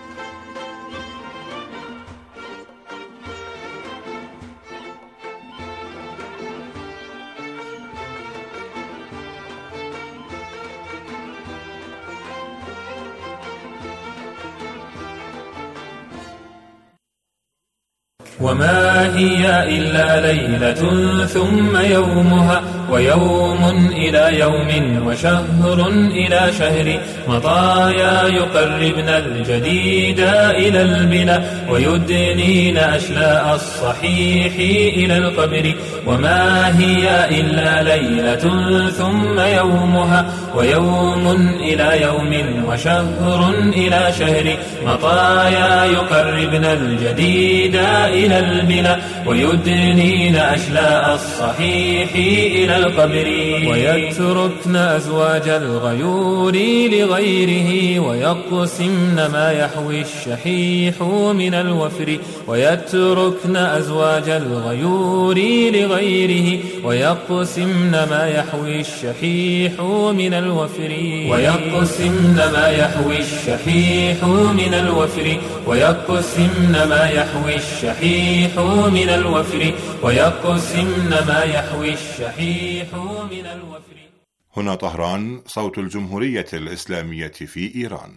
وما هي إلا ليلة ثم يومها، ويوم إلى يوم، وشهر إلى شهر، مطايا يقربن الجديد إلى البنا، ويدنين أشلاء الصحيح إلى القبر. وما هي إلا ليلة ثم يومها، ويوم إلى يوم، وشهر إلى شهر، مطايا يقربن الجديد إلى البنا، ويدنين أشلاء الصحيح إلى القبر. ويتركن أزواج الغيور لغيره، ويقسمن ما يحوي الشحيح من الوفر. ويتركن أزواج الغيور لغيره، ويقسمن ما يحوي الشحيح من الوفر. ويقسمن ما يحوي الشحيح من الوفر. ويقسمن ما يحوي الشحيح من الوفر. ويقسمن ما يحوي الشحيح من الوفر. هنا طهران صوت الجمهورية الإسلامية في إيران.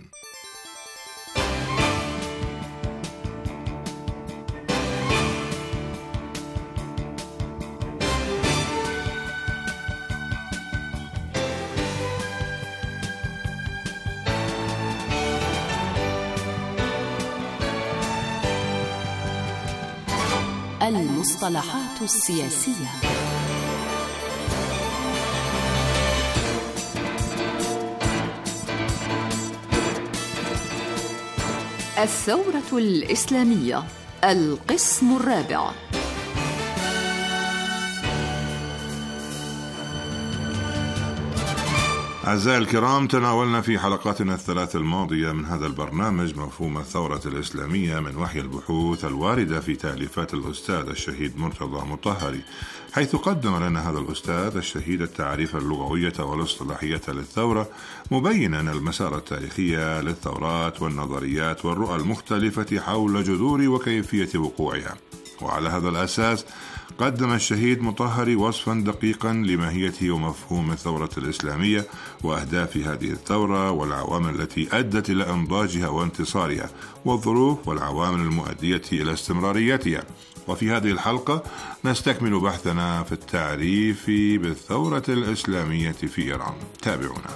المصطلحات السياسية. الثورة الإسلامية، القسم الرابع. أعزائي الكرام، تناولنا في حلقاتنا الثلاث الماضية من هذا البرنامج مفهوم الثورة الإسلامية من وحي البحوث الواردة في تأليفات الأستاذ الشهيد مرتضى مطهري، حيث قدم لنا هذا الأستاذ الشهيد التعريف اللغوية والاصطلاحية للثورة، مبينا المسار التاريخي للثورات والنظريات والرؤى المختلفة حول جذور وكيفية وقوعها. وعلى هذا الأساس قدم الشهيد مطهري وصفا دقيقا لماهية ومفهوم الثورة الإسلامية وأهداف هذه الثورة والعوامل التي أدت إلى إنضاجها وانتصارها، والظروف والعوامل المؤدية إلى استمراريتها. وفي هذه الحلقة نستكمل بحثنا في التعريف بالثورة الإسلامية في إيران. تابعونا.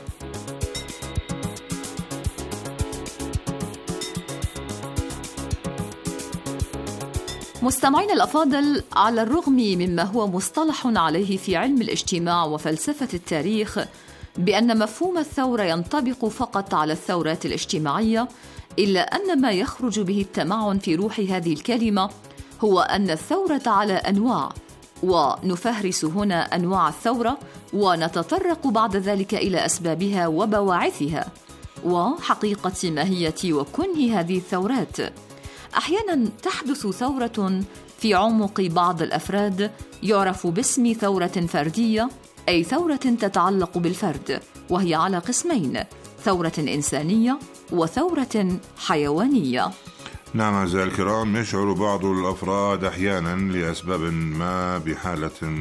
مستمعين الأفاضل، على الرغم مما هو مصطلح عليه في علم الاجتماع وفلسفة التاريخ بأن مفهوم الثورة ينطبق فقط على الثورات الاجتماعية، إلا أن ما يخرج به التمعن في روح هذه الكلمة هو أن الثورة على أنواع، ونفهرس هنا أنواع الثورة ونتطرق بعد ذلك إلى أسبابها وبواعثها وحقيقة ماهية وكنه هذه الثورات. أحيانا تحدث ثورة في عمق بعض الأفراد يعرف باسم ثورة فردية، أي ثورة تتعلق بالفرد، وهي على قسمين: ثورة إنسانية وثورة حيوانية. نعم أعزائي الكرام، يشعر بعض الأفراد أحيانا لأسباب ما بحالة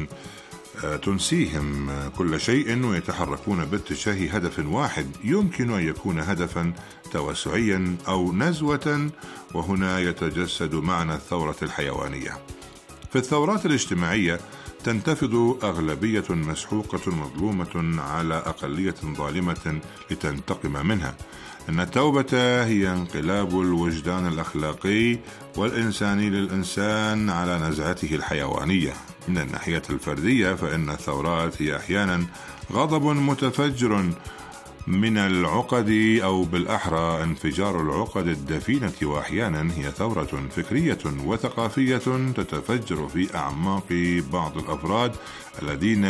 تنسيهم كل شيء ويتحركون باتجاه هدف واحد يمكن أن يكون هدفا توسعيا أو نزوة، وهنا يتجسد معنى الثورة الحيوانية. في الثورات الاجتماعية تنتفض أغلبية مسحوقة مظلومة على أقلية ظالمة لتنتقم منها. إن التوبة هي انقلاب الوجدان الأخلاقي والإنساني للإنسان على نزعته الحيوانية. من الناحية الفردية فإن الثورات هي أحيانا غضب متفجر من العقد، أو بالأحرى انفجار العقد الدفينة، وأحيانا هي ثورة فكرية وثقافية تتفجر في أعماق بعض الأفراد الذين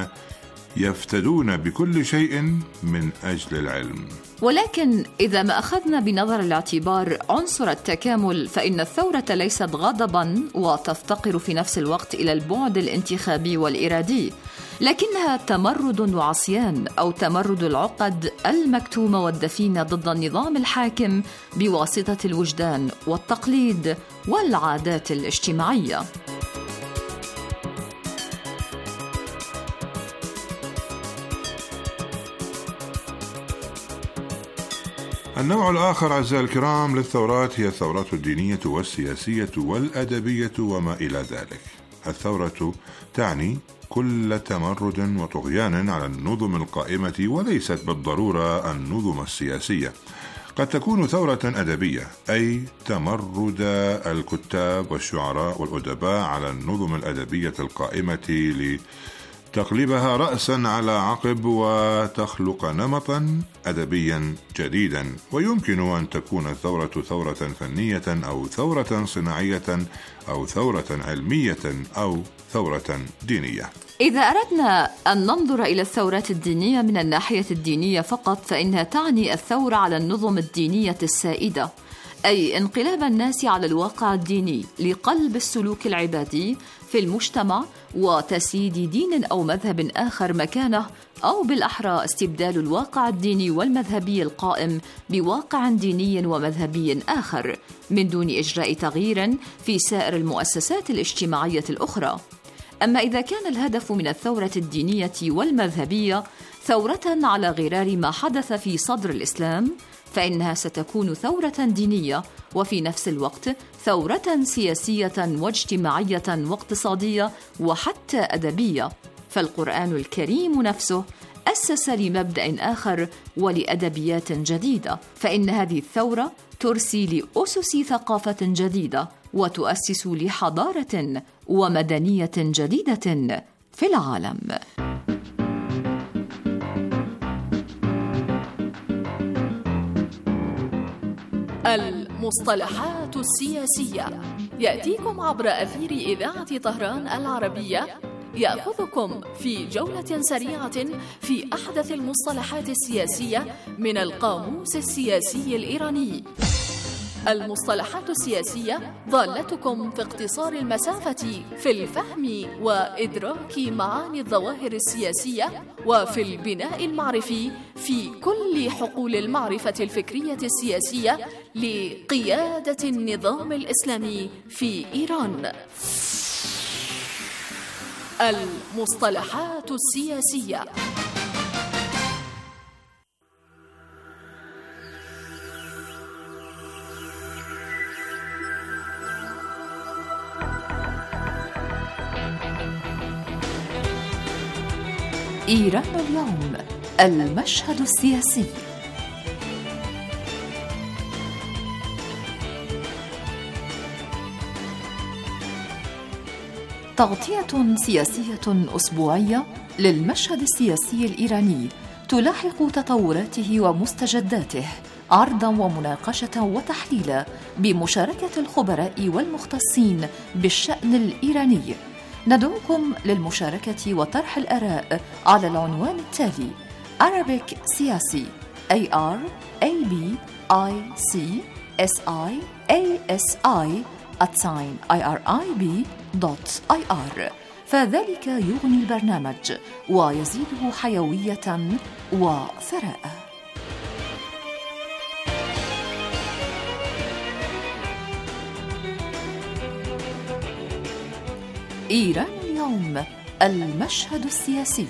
يفتدون بكل شيء من أجل العلم. ولكن إذا ما أخذنا بنظر الاعتبار عنصر التكامل، فإن الثورة ليست غضبا وتفتقر في نفس الوقت إلى البعد الانتخابي والإرادي، لكنها تمرد وعصيان، أو تمرد العقد المكتومة والدفينة ضد النظام الحاكم بواسطة الوجدان والتقليد والعادات الاجتماعية. النوع الآخر أعزائي الكرام للثورات هي الثورات الدينية والسياسية والأدبية وما إلى ذلك. الثورة تعني كل تمرد وطغيان على النظم القائمة، وليست بالضرورة النظم السياسية. قد تكون ثورة أدبية، أي تمرد الكتاب والشعراء والأدباء على النظم الأدبية القائمة لتقلبها رأسا على عقب وتخلق نمطا أدبيا جديدا. ويمكن أن تكون الثورة ثورة فنية أو ثورة صناعية أو ثورة علمية أو ثورة دينية. إذا أردنا أن ننظر إلى الثورات الدينية من الناحية الدينية فقط، فإنها تعني الثورة على النظم الدينية السائدة، أي انقلاب الناس على الواقع الديني لقلب السلوك العبادي في المجتمع وتسييد دين أو مذهب آخر مكانه، أو بالأحرى استبدال الواقع الديني والمذهبي القائم بواقع ديني ومذهبي آخر من دون إجراء تغيير في سائر المؤسسات الاجتماعية الأخرى. أما إذا كان الهدف من الثورة الدينية والمذهبية ثورة على غرار ما حدث في صدر الإسلام، فإنها ستكون ثورة دينية وفي نفس الوقت ثورة سياسية واجتماعية واقتصادية وحتى أدبية. فالقرآن الكريم نفسه أسس لمبدأ آخر ولأدبيات جديدة، فإن هذه الثورة ترسي لأسس ثقافة جديدة وتؤسس لحضارة ومدنية جديدة في العالم. المصطلحات السياسية يأتيكم عبر أثير إذاعة طهران العربية، يأخذكم في جولة سريعة في أحدث المصطلحات السياسية من القاموس السياسي الإيراني. المصطلحات السياسية ضالتكم في اقتصار المسافة في الفهم وإدراك معاني الظواهر السياسية وفي البناء المعرفي في كل حقول المعرفة الفكرية السياسية لقيادة النظام الإسلامي في إيران. المصطلحات السياسية. إيران اليوم، المشهد السياسي. تغطية سياسية أسبوعية للمشهد السياسي الإيراني تلاحق تطوراته ومستجداته، عرضا ومناقشة وتحليلا بمشاركة الخبراء والمختصين بالشأن الإيراني. ندعوكم للمشاركة وطرح الآراء على العنوان التالي: Arabic سياسي A R A B I C S I A S I at sign I R I B dot I R، فذلك يغني البرنامج ويزيده حيوية وثراء. إيران اليوم، المشهد السياسي.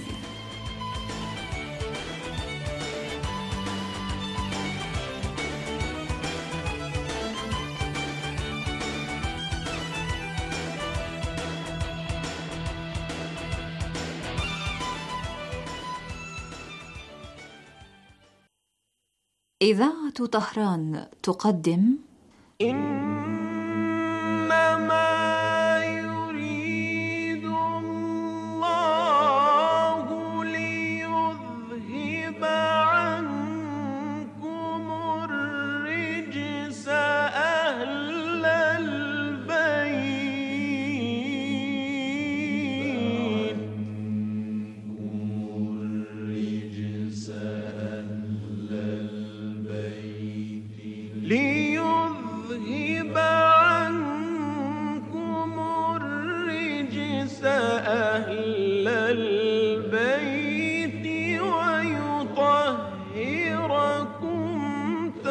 إذاعة طهران تقدم إنما يريد الله ليذهب عنكم الرجس أهل البيت الرجس أهل البيت ليذهب عنكم الرجس أهل البيت ويطهركم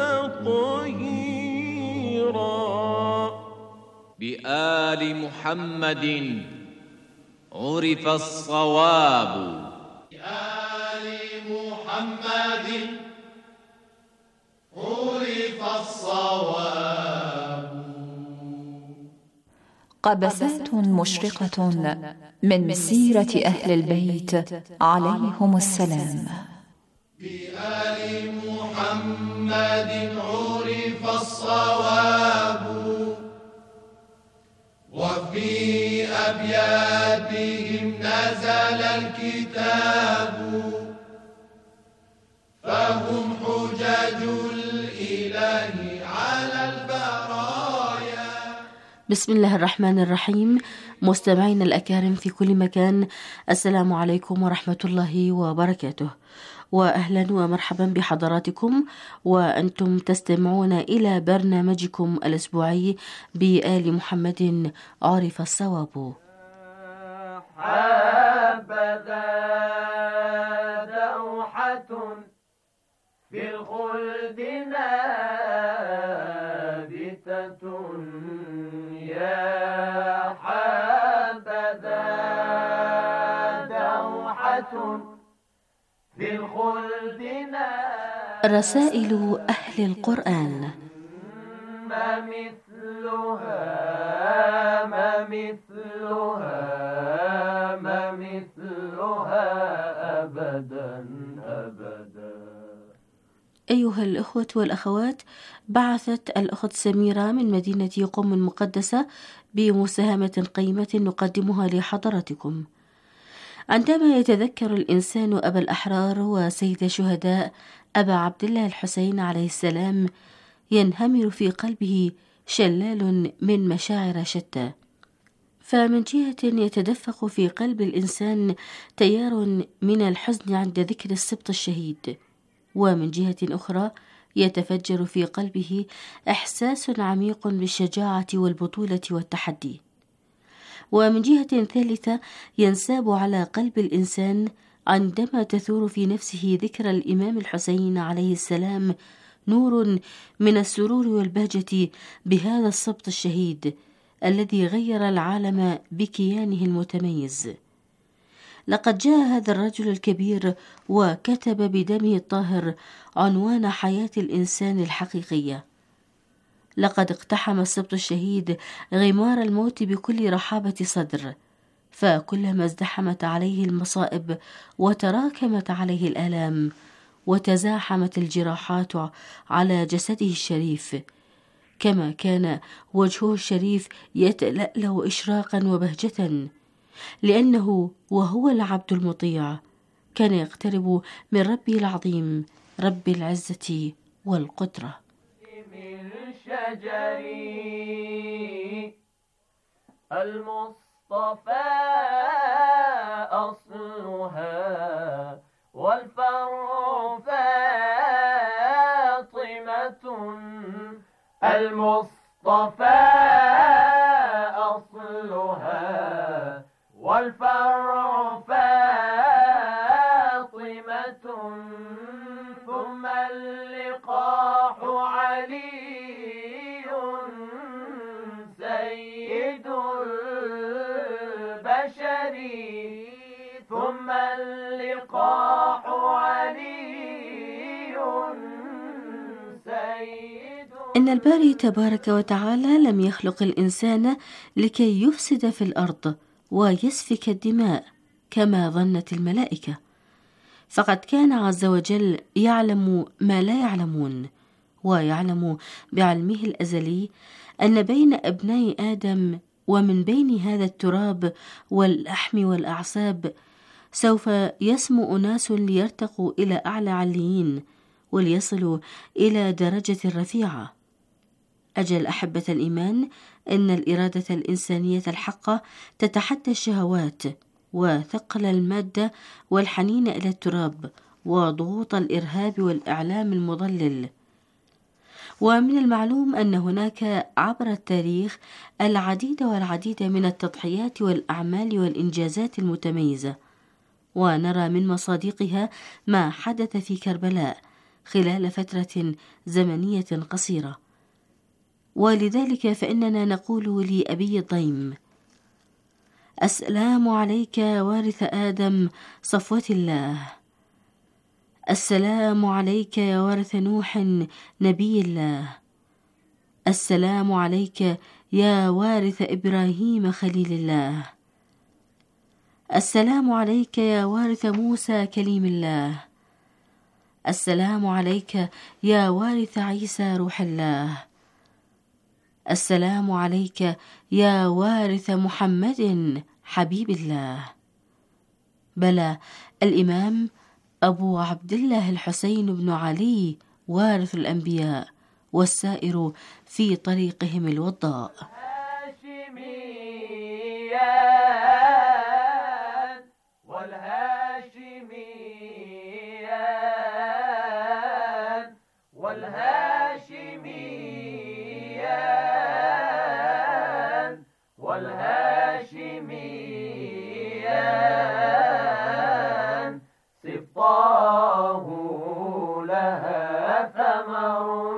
تطهيرا. بآل محمد عرف الصواب. بآل محمد عرف الصواب. قبسات مشرقة من سيرة أهل البيت عليهم السلام. بآل محمد عرف الصواب، وفي أبياتهم نزل الكتاب، فهم حجج الإله على البرايا. بسم الله الرحمن الرحيم. مستمعين الأكارم في كل مكان، السلام عليكم ورحمة الله وبركاته، وأهلا ومرحبا بحضراتكم وأنتم تستمعون إلى برنامجكم الأسبوعي بآل محمد عرف الصواب. حبذا دوحة في الخلد نابتة، يا حبذا دوحة في الخلد نابتة. رسائل أهل القرآن. ما مثلها ما مثلها ما مثلها أبدا أبدا. أيها الأخوة والأخوات، بعثت الأخت سميرة من مدينة قم المقدسة بمساهمة قيمة نقدمها لحضراتكم. عندما يتذكر الإنسان أبا الأحرار وسيد الشهداء أبا عبد الله الحسين عليه السلام ينهمر في قلبه شلال من مشاعر شتى. فمن جهة يتدفق في قلب الإنسان تيار من الحزن عند ذكر السبط الشهيد، ومن جهة أخرى يتفجر في قلبه إحساس عميق بالشجاعة والبطولة والتحدي. ومن جهة ثالثة ينساب على قلب الإنسان عندما تثور في نفسه ذكر الإمام الحسين عليه السلام نور من السرور والبهجة بهذا السبط الشهيد الذي غير العالم بكيانه المتميز. لقد جاء هذا الرجل الكبير وكتب بدمه الطاهر عنوان حياة الإنسان الحقيقية. لقد اقتحم السبط الشهيد غمار الموت بكل رحابة صدر، فكلما ازدحمت عليه المصائب وتراكمت عليه الآلام وتزاحمت الجراحات على جسده الشريف، كما كان وجهه الشريف يتلألأ إشراقا وبهجة، لأنه وهو العبد المطيع كان يقترب من ربه العظيم رب العزة والقدرة. من شجري المصطفى أصلها والفرع فاطمة، المصطفى أصلها والفرع فاطمة، ثم اللقاح علي سيد البشر، ثم اللقاح علي سيد. إن الباري تبارك وتعالى لم يخلق الإنسان لكي يفسد في الأرض ويسفك الدماء كما ظنت الملائكة، فقد كان عز وجل يعلم ما لا يعلمون، ويعلم بعلمه الأزلي أن بين أبناء آدم ومن بين هذا التراب واللحم والأعصاب سوف يسمو أناس ليرتقوا إلى أعلى عليين وليصلوا إلى درجة رفيعة. أجل أحبة الإيمان، إن الإرادة الإنسانية الحقة تتحدى الشهوات وثقل المادة والحنين إلى التراب وضغوط الإرهاب والإعلام المضلل. ومن المعلوم أن هناك عبر التاريخ العديد والعديد من التضحيات والأعمال والإنجازات المتميزة، ونرى من مصادقها ما حدث في كربلاء خلال فترة زمنية قصيرة. ولذلك فإننا نقول لأبي الضيم: السلام عليك وارث آدم صفوة الله، السلام عليك يا وارث نوح نبي الله، السلام عليك يا وارث إبراهيم خليل الله، السلام عليك يا وارث موسى كليم الله، السلام عليك يا وارث عيسى روح الله، السلام عليك يا وارث محمد حبيب الله. بلى، الإمام أبو عبد الله الحسين بن علي وارث الأنبياء والسائر في طريقهم الوضاء. والهاشميان والهاشميان والهاشميان سبطاه لها ثمر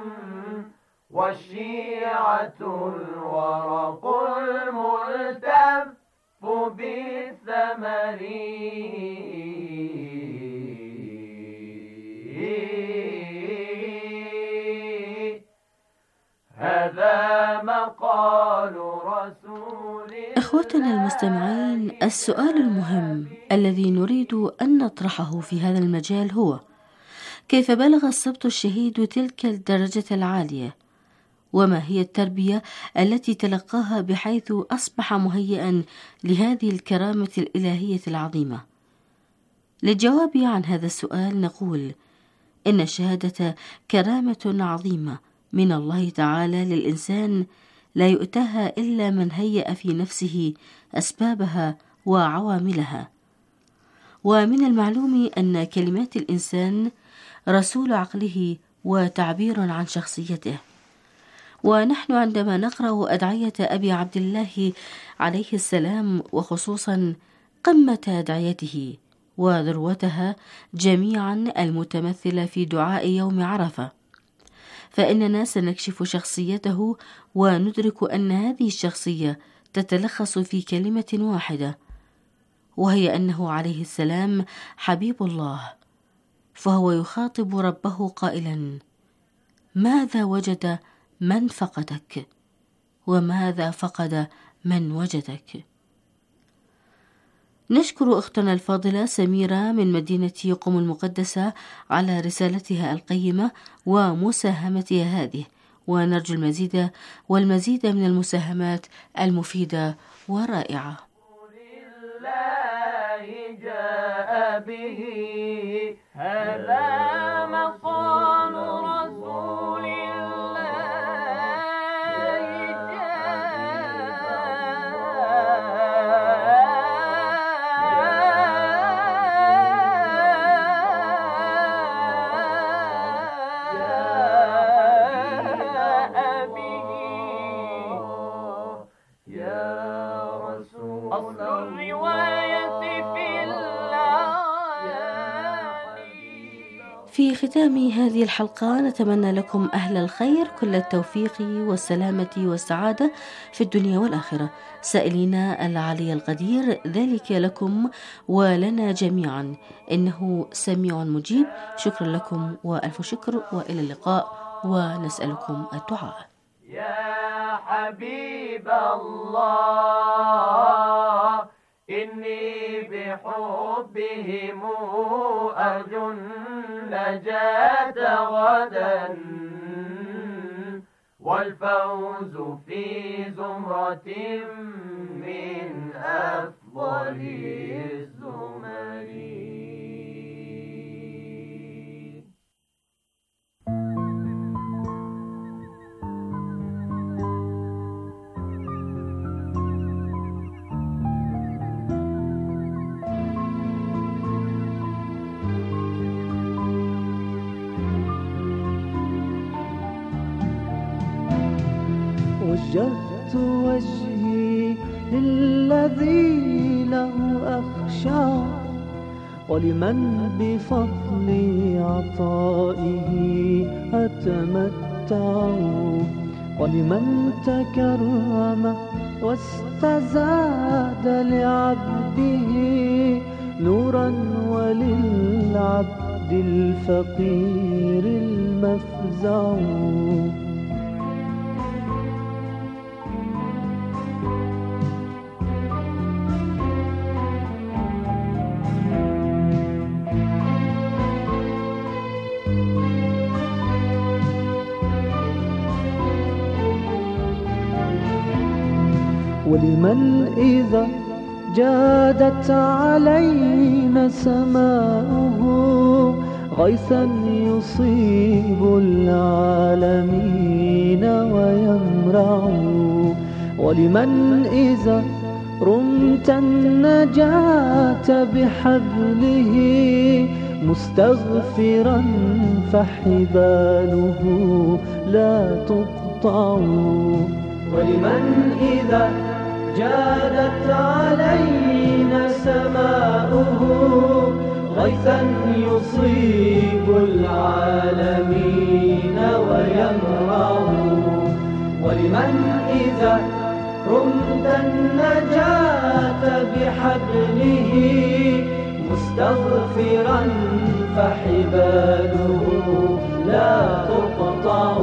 والشيعة الورق الملتف بالثمر. هذا مقال رسول. إخوتنا المستمعين، السؤال المهم الذي نريد أن نطرحه في هذا المجال هو: كيف بلغ السبط الشهيد تلك الدرجة العالية؟ وما هي التربية التي تلقاها بحيث أصبح مهيئا لهذه الكرامة الإلهية العظيمة؟ للجواب عن هذا السؤال نقول إن الشهادة كرامة عظيمة من الله تعالى للإنسان لا يؤتاها إلا من هيأ في نفسه أسبابها وعواملها. ومن المعلوم أن كلمات الإنسان رسول عقله وتعبير عن شخصيته. ونحن عندما نقرأ أدعية أبي عبد الله عليه السلام، وخصوصا قمة أدعيته وذروتها جميعا المتمثلة في دعاء يوم عرفة، فإننا سنكشف شخصيته وندرك أن هذه الشخصية تتلخص في كلمة واحدة، وهي أنه عليه السلام حبيب الله. فهو يخاطب ربه قائلا: ماذا وجد من فقدك؟ وماذا فقد من وجدك؟ نشكر أختنا الفاضلة سميرة من مدينة قم المقدسة على رسالتها القيمة ومساهمتها هذه، ونرجو المزيد والمزيد من المساهمات المفيدة والرائعة. جاء به هذا مقام رسول الله جاء به يا رسول الله. في ختام هذه الحلقة نتمنى لكم أهل الخير كل التوفيق والسلامة والسعادة في الدنيا والآخرة، سائلين العلي القدير ذلك لكم ولنا جميعا، إنه سميع مجيب. شكرا لكم وألف شكر، وإلى اللقاء، ونسألكم الدعاء. يا حبيب الله إني بحبهم أرجو النجاة غدا والفوز في زمرة من أفضل الزمر. وجهت وجهي للذي له أخشى ولمن بفضل عطائه أتمتع ولمن تكرم واستزاد لعبده نورا وللعبد الفقير المفزع. ولمن إذا جادت علينا سماؤه غيثا يصيب العالمين ويمرع. ولمن إذا رمت النجاة بحبله مستغفرا فحباله لا تقطع. ولمن إذا جادت علينا سماؤه غيثا يصيب العالمين ويمرع. ولمن إذا رمت النجاة بحبله مستغفرا فحباله لا تقطع.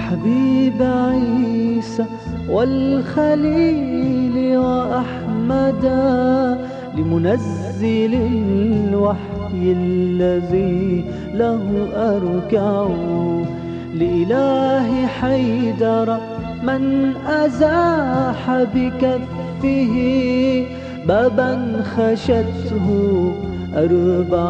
للحبيب عيسى والخليل وأحمدا، لمنزل الوحي الذي له أركع، لإله حيدر من أزاح بكفه بابا خشته أربع